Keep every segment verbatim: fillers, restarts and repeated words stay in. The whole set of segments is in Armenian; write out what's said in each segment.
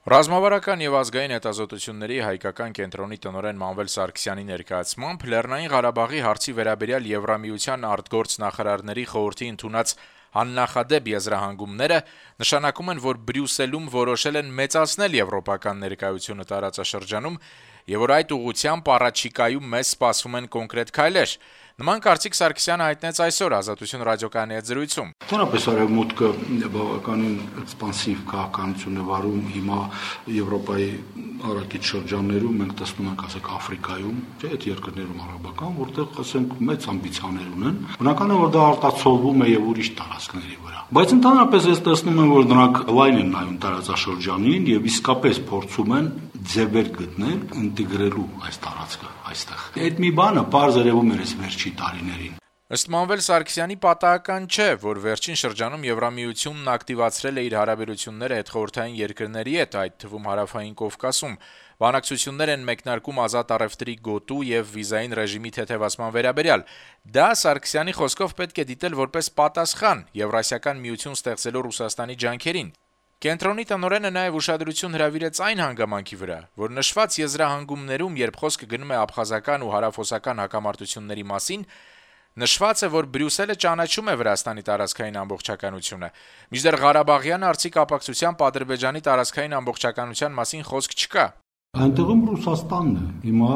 Ռազմավարական եւ ազգային հետազոտությունների հայկական կենտրոնի տնօրեն Մանվել Սարգսյանի ներկայացմամբ Լեռնային Ղարաբաղի հարցի վերաբերյալ Եվրամիության արտգործնախարարների խորհրդի ընդունած աննախադեպ եզրահանգումները նշանակում են, որ Բրյուսելում որոշել են մեծացնել եվրոպական ներկայությունը տարածաշրջանում եւ որ այդ ուղղությամբ առաջիկայում մեզ սպասում են կոնկրետ քայլեր։ Նման կարծիք Սարգսյանը հայտնեց այսօր Ազատություն ռադիոկայանի հետ զրույցում։ Ընդհանրապես արևմուտքը բավականին էքսպանսիվ քաղաքականություն է վարում հիմա Եվրոպայի հարակից շրջաններում, մենք տեսնում ենք, ասենք Աֆրիկայում, չէ՞, այդ երկրներում արաբական, որտեղ ասենք մեծ ամբիցիաներ ունեն։ Բնական է, որ դա արտացոլվում է եւ ուրիշ տարածքների վրա։ Բայց ընդհանրապես ես տեսնում եմ, որ նրանք լայն են նայում տարածաշրջանին եւ իսկապես փորձում են ձևեր գտնել ինտեգրելու այս տարածքը այստեղ։ Այդ մի բանը պարզ երևում էր այս վերջի տարիներին։ Ըստ Մանվել Սարգսյանի պատահական չէ, որ վերջին շրջանում Եվրամիությունն ակտիվացրել է իր հարաբերությունները հետխորհրդային երկրների հետ, այդ թվում Հարավային Կովկասում։ Բանակցություններ են մեկնարկում ազատ առևտրի գոտու եւ վիզային ռեժիմի թեթևացման վերաբերյալ։ Դա Սարգսյանի խոսքով պետք է դիտել որպես պատասխան Եվրասիական միություն ստեղծելու Ռուսաստանի ջանքերին։ Կենտրոնի տնօրենը նաև ուշադրություն հրավիրեց այն հանգամանքի վրա, որ նշված եզրահանգումներում, երբ խոսքը գնում է աբխազական ու հարավօսական հակամարտությունների մասին, նշված է, որ Բրյուսելը ճանաչում է Վրաստանի տարածքային ամբողջականությունը, մինչդեռ Ղարաբաղյան հարցի կապակցությամբ Ադրբեջանի տարածքային ամբողջականության մասին խոսք չկա։ Այնտեղում Ռուսաստանն է։ Հիմա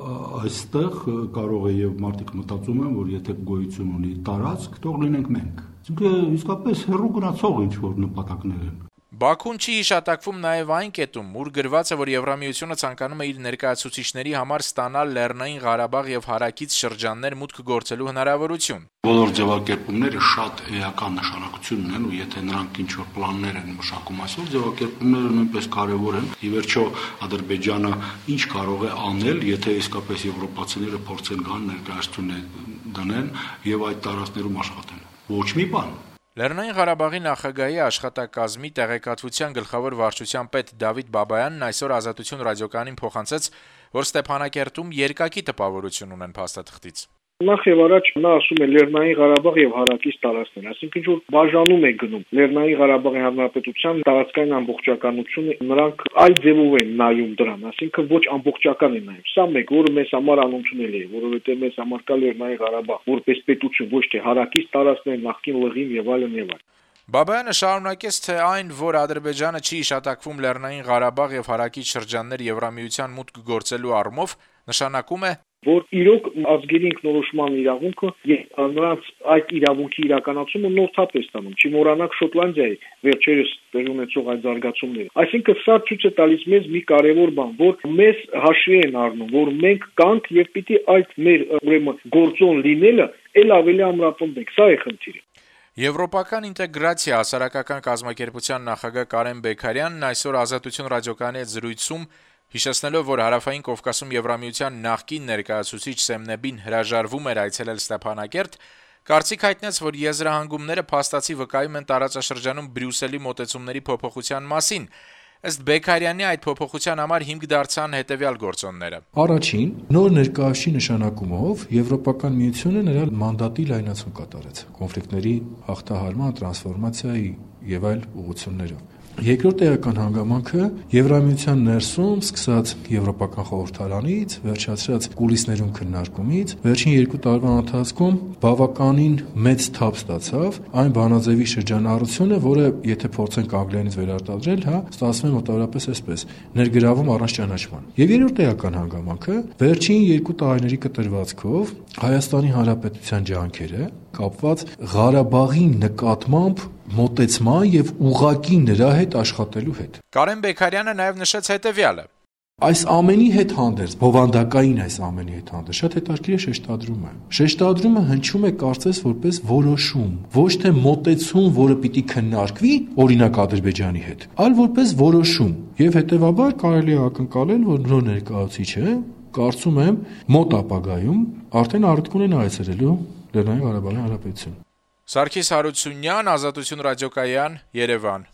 այստեղ կարող է եւ մարդիկ մտածում են, որ եթե գոյություն ունի տարածք, թող լինենք մենք։ Իսկ իսկապես հեռու գնացող ինչ որ նպատակներ են։ Բաքուն չի հիշատակվում նաև այն կետում, ուր գրված է, որ Եվրամիությունը ցանկանում է իր ներկայացուցիչների համար ստանալ Լեռնային Ղարաբաղ եւ հարակից շրջաններ մուտք գործելու հնարավորություն։ Բոլոր ձևակերպումները շատ էական նշանակություն ունեն ու եթե նրանք ինչ որ պլաններ են մշակում այսօր, ձևակերպումները նույնպես կարեւոր են։ Ի վերջո Ադրբեջանը ինչ կարող է անել, եթե իսկապես եվրոպացիները փորձեն գան ներկայացուցիչ դնեն եւ այդ տարածքներում աշխատեն։ Ոչ մի բան։ Լեռնային Ղարաբաղի նախագահի աշխատակազմի տեղեկատվության գլխավոր վարչության պետ Դավիթ Բաբայանն այսօր Ազատություն ռադիոկայանին փոխանցեց, որ Ստեփանակերտում երկակի տպավորություն ունեն փաստաթղթից։ Նախ եւ առաջ նա ասում է Լեռնային Ղարաբաղ եւ հարակից տարածքներ, այսինքն ինչ որ բաժանում է գնում Լեռնային Ղարաբաղի Հանրապետության տարածքային ամբողջականությունը, նրանք այլ ձևով են նայում դրան, այսինքն ոչ ամբողջական են նայում։ Սա մեկ, որը մեզ համար անընդունել է, որովհետեւ մեզ համար կա Լեռնային Ղարաբաղ որպես պետություն, ոչ թե հարակից տարածքներ, նախկին Լղիմ եւ այլն եւ այլն։ Բաբայանը շարունակեց, թե այն, որ Ադրբեջանը չի հիշատակվում Լեռնային Ղարաբաղ եւ հարակից շրջաններ Եվրամիության մուտք գործելու առումով, նշանակում է, որ իրոք ազգերի ինքնորոշման իրավունքը եւ նրանց այդ իրավունքի իրականացումը նորթափ է ստանում։ Չմոռանանք Շոտլանդիայի վերջերս տեղի ունեցող այդ զարգացումները։ Այսինքն սա ցույց է տալիս մեզ մի կարևոր բան, որ մեզ հաշվի են առնում, որ մենք կանք եւ պիտի այդ մեր ուրեմն գործոն լինելը ել ավելի ամրապնդենք։ Սա է խնդիրը։ Եվրոպական ինտեգրացիա հասարակական կազմակերպության նախագահ Կարեն Բեկարյանն այսօր Ազատություն ռադիոկայանի հետ զրույցում հիշեցնելով, որ Հարավային Կովկասում Եվրամիության նախկին ներկայացուցիչ Սեմնեբին հրաժարվում էր այցելել Ստեփանակերտ, կարծիք հայտնեց, որ եզրահանգումները փաստացի վկայում են տարածաշրջանում Բրյուսելի մոտեցումների փոփոխության մասին։ Ըստ Բեկարյանի այդ փոփոխության համար հիմք դարձան հետևյալ գործոնները։ Առաջին, նոր ներկայացուցիչի նշանակումով Եվրոպական միությունը նրա մանդատի լայնացում կատարեց կոնֆլիկտների հաղթահարման, տրանսֆորմացիայի եւ այլ ուղղություններով։ Երկրորդ էական հանգամանքը Եվրամիության ներսում սկսած Եվրոպական խորհրդարանից, վերջացրած կուլիսներում քննարկումից, վերջին երկու տարվա ընթացքում բավականին մեծ թափ ստացավ այն բանաձևի շրջանառությունը, որը եթե փորձենք անգլերենից վերարտադրել, հա, ստացվում է մոտավորապես այսպես. ներգրավում առանց ճանաչման։ Եվ երրորդ էական հանգամանքը վերջին երկու տարիների կտրվածքով Հայաստանի Հանրապետության ջանքերը կապված Ղարաբաղի նկատմամբ մոտեցման եւ ուղղակի նրա հետ աշխատելու հետ։ Կարեն Բեկարյանը նաեւ նշեց հետեւյալը. Այս ամենի հետ հանդերձ, բովանդակային այս ամենի հետ հանդերձ, շատ հետաքրքիր է շեշտադրումը։ Շեշտադրումը հնչում է կարծես որպես որոշում, ոչ թե մոտեցում, որը պիտի քննարկվի, օրինակ Ադրբեջանի հետ, այլ որպես որոշում։ Եվ հետեւաբար կարելի է ակնկալել, որ նոր ներկայացուցիչը, կարծում եմ, մոտ ապագայում արդեն արդյունք ունենա այցելելու Լեռնային Ղարաբաղի Հանրապետություն։ Սարգիս Հարությունյան, Ազատություն ռադիոկայան, Երևան։